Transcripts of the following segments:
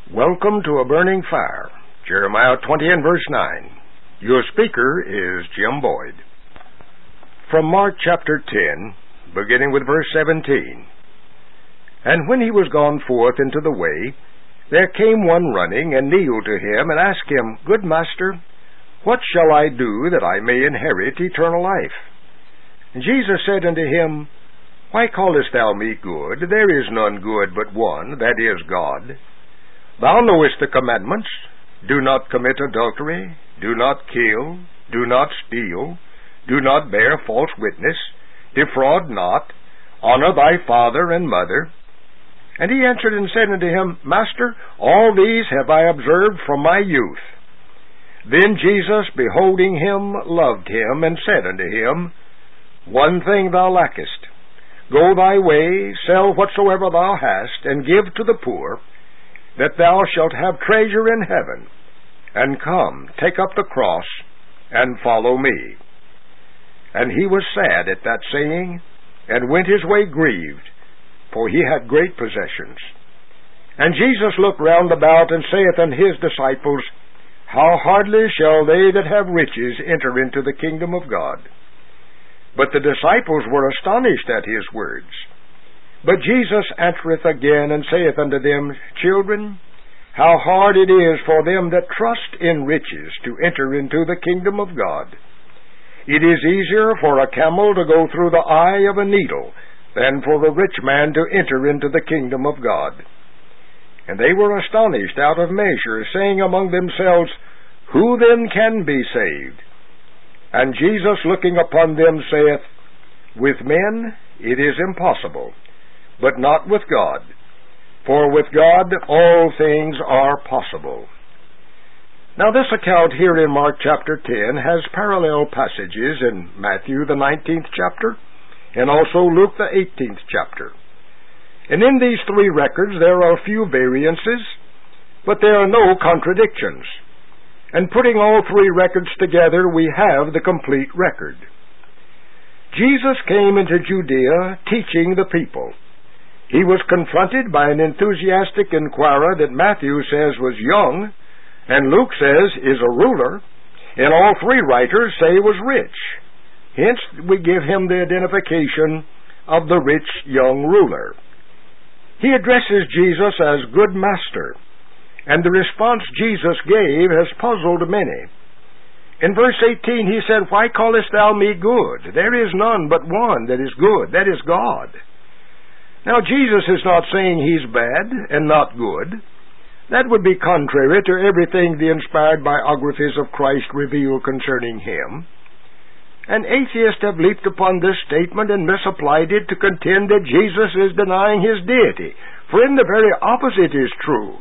Welcome to A Burning Fire, Jeremiah 20 and verse 9. Your speaker is Jim Boyd. From Mark chapter 10, beginning with verse 17. And when he was gone forth into the way, there came one running, and kneeled to him, and asked him, Good master, what shall I do that I may inherit eternal life? And Jesus said unto him, Why callest thou me good? There is none good but one, that is God. Thou knowest the commandments. Do not commit adultery. Do not kill. Do not steal. Do not bear false witness. Defraud not. Honor thy father and mother. And he answered and said unto him, Master, all these have I observed from my youth. Then Jesus, beholding him, loved him, and said unto him, One thing thou lackest. Go thy way, sell whatsoever thou hast, and give to the poor, that thou shalt have treasure in heaven. And come, take up the cross, and follow me. And he was sad at that saying, and went his way grieved, for he had great possessions. And Jesus looked round about, and saith unto his disciples, How hardly shall they that have riches enter into the kingdom of God? But the disciples were astonished at his words. But Jesus answereth again, and saith unto them, Children, how hard it is for them that trust in riches to enter into the kingdom of God. It is easier for a camel to go through the eye of a needle than for the rich man to enter into the kingdom of God. And they were astonished out of measure, saying among themselves, Who then can be saved? And Jesus, looking upon them, saith, With men it is impossible, but not with God. For with God all things are possible. Now this account here in Mark chapter 10 has parallel passages in Matthew the 19th chapter and also Luke the 18th chapter. And in these three records there are a few variances, but there are no contradictions. And putting all three records together, we have the complete record. Jesus came into Judea teaching the people. He was confronted by an enthusiastic inquirer that Matthew says was young, and Luke says is a ruler, and all three writers say was rich. Hence, we give him the identification of the rich young ruler. He addresses Jesus as good master, and the response Jesus gave has puzzled many. In verse 18 he said, Why callest thou me good? There is none but one that is good, that is God. Now, Jesus is not saying he's bad and not good. That would be contrary to everything the inspired biographies of Christ reveal concerning him. And atheists have leaped upon this statement and misapplied it to contend that Jesus is denying his deity, for in the very opposite is true.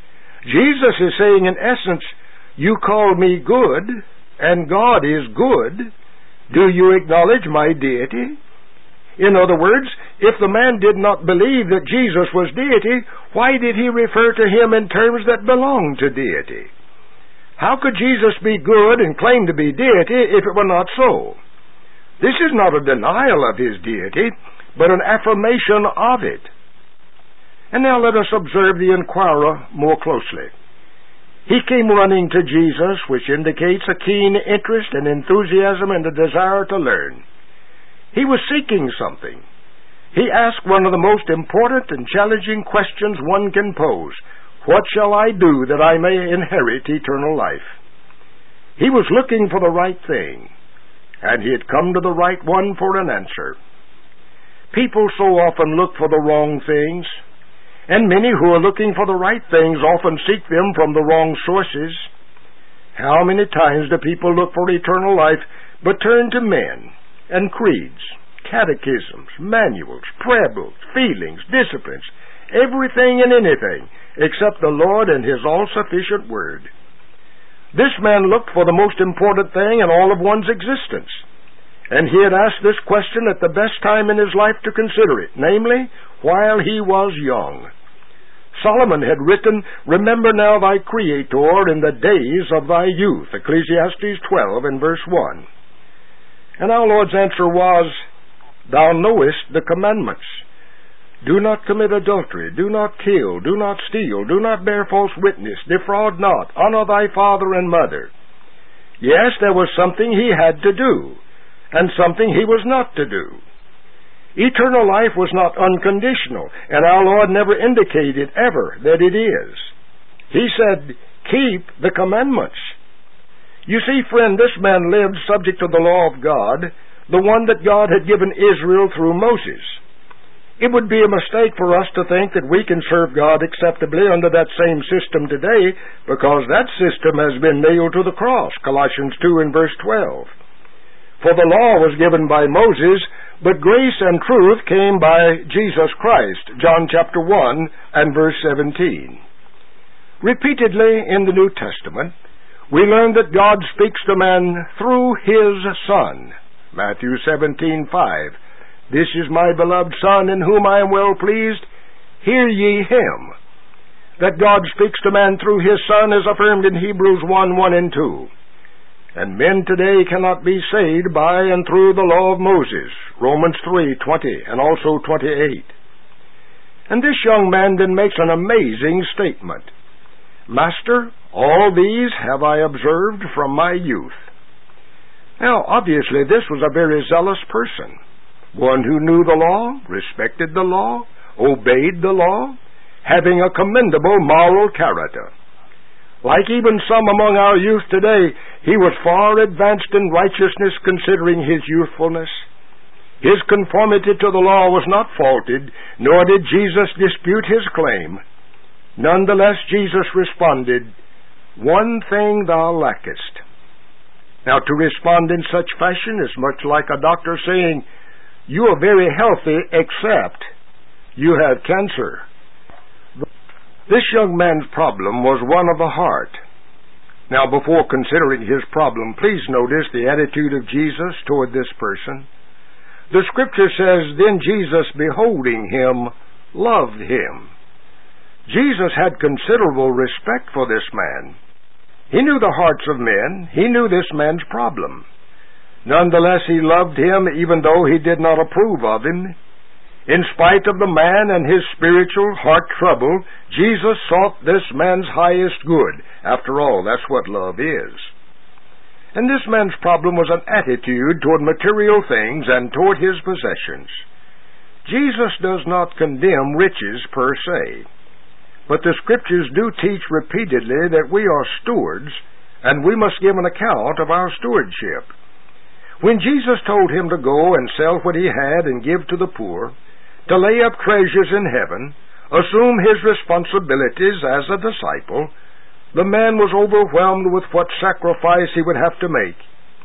Jesus is saying, in essence, you call me good, and God is good. Do you acknowledge my deity? In other words, if the man did not believe that Jesus was deity, why did he refer to him in terms that belonged to deity? How could Jesus be good and claim to be deity if it were not so? This is not a denial of his deity, but an affirmation of it. And now let us observe the inquirer more closely. He came running to Jesus, which indicates a keen interest and enthusiasm and a desire to learn. He was seeking something. He asked one of the most important and challenging questions one can pose. What shall I do that I may inherit eternal life? He was looking for the right thing, and he had come to the right one for an answer. People so often look for the wrong things, and many who are looking for the right things often seek them from the wrong sources. How many times do people look for eternal life but turn to men and creeds, catechisms, manuals, prayer books, feelings, disciplines, everything and anything except the Lord and his all-sufficient word? This man looked for the most important thing in all of one's existence, and he had asked this question at the best time in his life to consider it, namely, while he was young. Solomon had written, Remember now thy Creator in the days of thy youth, Ecclesiastes 12 and verse 1. And our Lord's answer was, Thou knowest the commandments. Do not commit adultery, do not kill, do not steal, do not bear false witness, defraud not, honor thy father and mother. Yes, there was something he had to do, and something he was not to do. Eternal life was not unconditional, and our Lord never indicated ever that it is. He said, keep the commandments. You see, friend, this man lived subject to the law of God, the one that God had given Israel through Moses. It would be a mistake for us to think that we can serve God acceptably under that same system today, because that system has been nailed to the cross, Colossians 2 and verse 12. For the law was given by Moses, but grace and truth came by Jesus Christ, John chapter 1 and verse 17. Repeatedly in the New Testament, we learn that God speaks to man through His Son, Matthew 17:5. This is my beloved Son, in whom I am well pleased. Hear ye Him. That God speaks to man through His Son is affirmed in Hebrews 1:1 and 2. And men today cannot be saved by and through the law of Moses, Romans 3:20 and also 28. And this young man then makes an amazing statement. Master, all these have I observed from my youth. Now, obviously, this was a very zealous person. One who knew the law, respected the law, obeyed the law, having a commendable moral character. Like even some among our youth today, he was far advanced in righteousness considering his youthfulness. His conformity to the law was not faulted, nor did Jesus dispute his claim. Nonetheless, Jesus responded, "One thing thou lackest." Now, to respond in such fashion is much like a doctor saying, "You are very healthy, except you have cancer." This young man's problem was one of the heart. Now, before considering his problem, please notice the attitude of Jesus toward this person. The Scripture says, "Then Jesus, beholding him, loved him." Jesus had considerable respect for this man. He knew the hearts of men. He knew this man's problem. Nonetheless, he loved him even though he did not approve of him. In spite of the man and his spiritual heart trouble, Jesus sought this man's highest good. After all, that's what love is. And this man's problem was an attitude toward material things and toward his possessions. Jesus does not condemn riches per se, but the Scriptures do teach repeatedly that we are stewards, and we must give an account of our stewardship. When Jesus told him to go and sell what he had and give to the poor, to lay up treasures in heaven, assume his responsibilities as a disciple, the man was overwhelmed with what sacrifice he would have to make.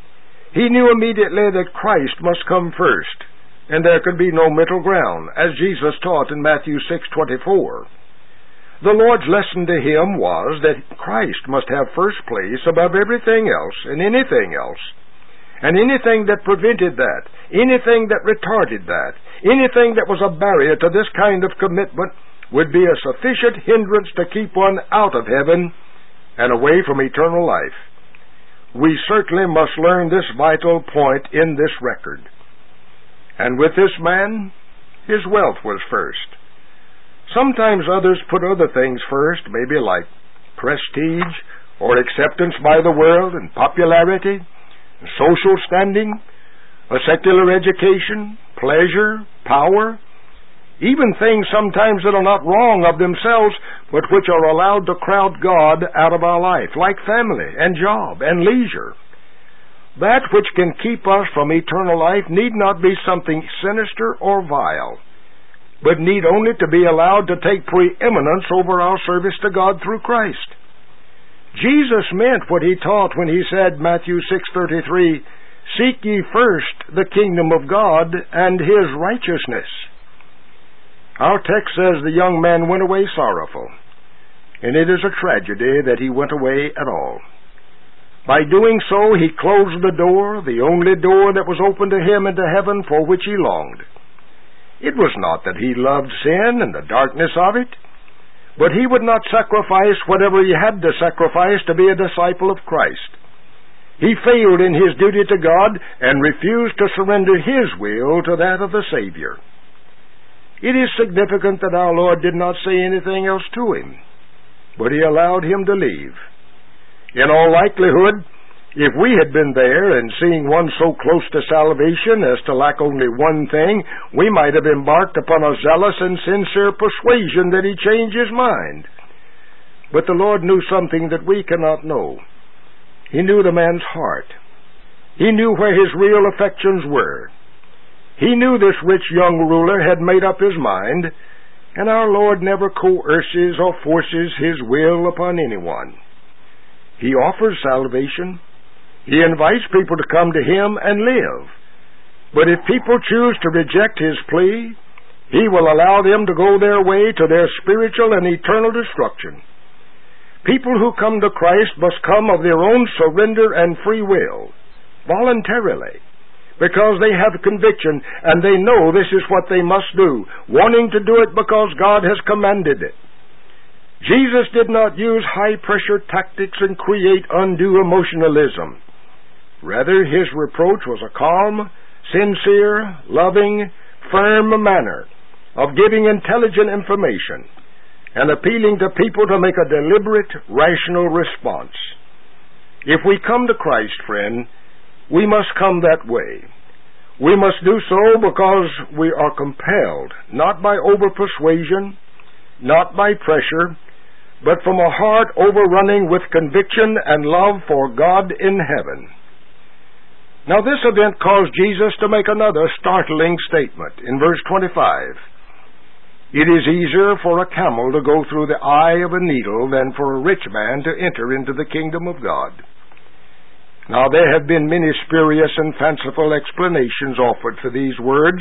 He knew immediately that Christ must come first, and there could be no middle ground, as Jesus taught in Matthew 6:24. The Lord's lesson to him was that Christ must have first place above everything else and anything else. And anything that prevented that, anything that retarded that, anything that was a barrier to this kind of commitment would be a sufficient hindrance to keep one out of heaven and away from eternal life. We certainly must learn this vital point in this record. And with this man, his wealth was first. Sometimes others put other things first, maybe like prestige or acceptance by the world and popularity, social standing, a secular education, pleasure, power, even things sometimes that are not wrong of themselves, but which are allowed to crowd God out of our life, like family and job and leisure. That which can keep us from eternal life need not be something sinister or vile, but need only to be allowed to take preeminence over our service to God through Christ. Jesus meant what he taught when he said, Matthew 6:33, "Seek ye first the kingdom of God and his righteousness." Our text says the young man went away sorrowful, and it is a tragedy that he went away at all. By doing so, he closed the door, the only door that was open to him into heaven for which he longed. It was not that he loved sin and the darkness of it, but he would not sacrifice whatever he had to sacrifice to be a disciple of Christ. He failed in his duty to God and refused to surrender his will to that of the Savior. It is significant that our Lord did not say anything else to him, but he allowed him to leave. In all likelihood, if we had been there and seeing one so close to salvation as to lack only one thing, we might have embarked upon a zealous and sincere persuasion that he change his mind. But the Lord knew something that we cannot know. He knew the man's heart. He knew where his real affections were. He knew this rich young ruler had made up his mind, and our Lord never coerces or forces his will upon anyone. He offers salvation. He invites people to come to him and live. But if people choose to reject his plea, he will allow them to go their way to their spiritual and eternal destruction. People who come to Christ must come of their own surrender and free will, voluntarily, because they have conviction and they know this is what they must do, wanting to do it because God has commanded it. Jesus did not use high-pressure tactics and create undue emotionalism. Rather, his reproach was a calm, sincere, loving, firm manner of giving intelligent information and appealing to people to make a deliberate, rational response. If we come to Christ, friend, we must come that way. We must do so because we are compelled, not by over-persuasion, not by pressure, but from a heart overrunning with conviction and love for God in heaven. Now this event caused Jesus to make another startling statement in verse 25. It is easier for a camel to go through the eye of a needle than for a rich man to enter into the kingdom of God. Now there have been many spurious and fanciful explanations offered for these words,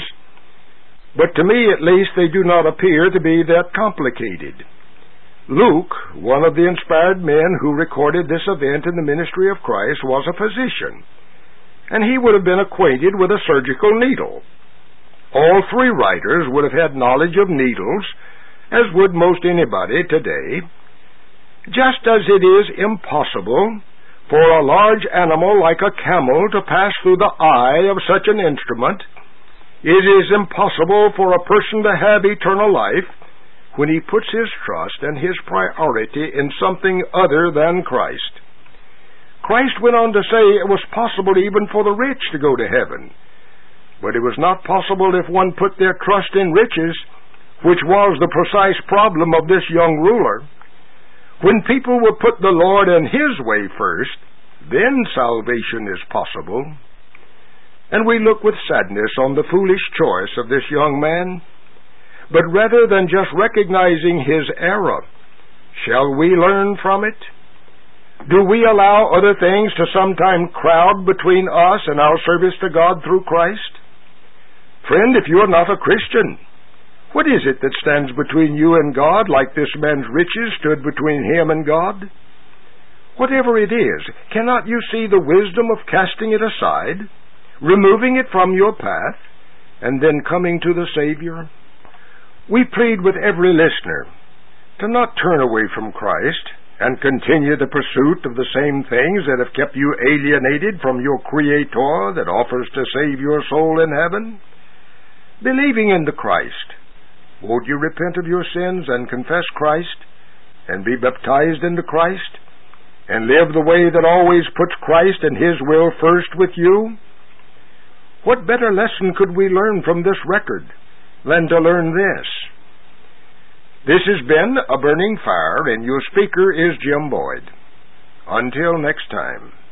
but to me at least they do not appear to be that complicated. Luke, one of the inspired men who recorded this event in the ministry of Christ, was a physician, and he would have been acquainted with a surgical needle. All three writers would have had knowledge of needles, as would most anybody today. Just as it is impossible for a large animal like a camel to pass through the eye of such an instrument, it is impossible for a person to have eternal life when he puts his trust and his priority in something other than Christ. Christ went on to say it was possible even for the rich to go to heaven, but it was not possible if one put their trust in riches, which was the precise problem of this young ruler. When people will put the Lord and his way first, then salvation is possible. And we look with sadness on the foolish choice of this young man. But rather than just recognizing his error, shall we learn from it? Do we allow other things to sometime crowd between us and our service to God through Christ? Friend, if you are not a Christian, what is it that stands between you and God like this man's riches stood between him and God? Whatever it is, cannot you see the wisdom of casting it aside, removing it from your path, and then coming to the Savior? We plead with every listener to not turn away from Christ and continue the pursuit of the same things that have kept you alienated from your Creator that offers to save your soul in heaven. Believing in the Christ, won't you repent of your sins and confess Christ and be baptized into Christ and live the way that always puts Christ and His will first with you? What better lesson could we learn from this record than to learn this? This has been A Burning Fire, and your speaker is Jim Boyd. Until next time.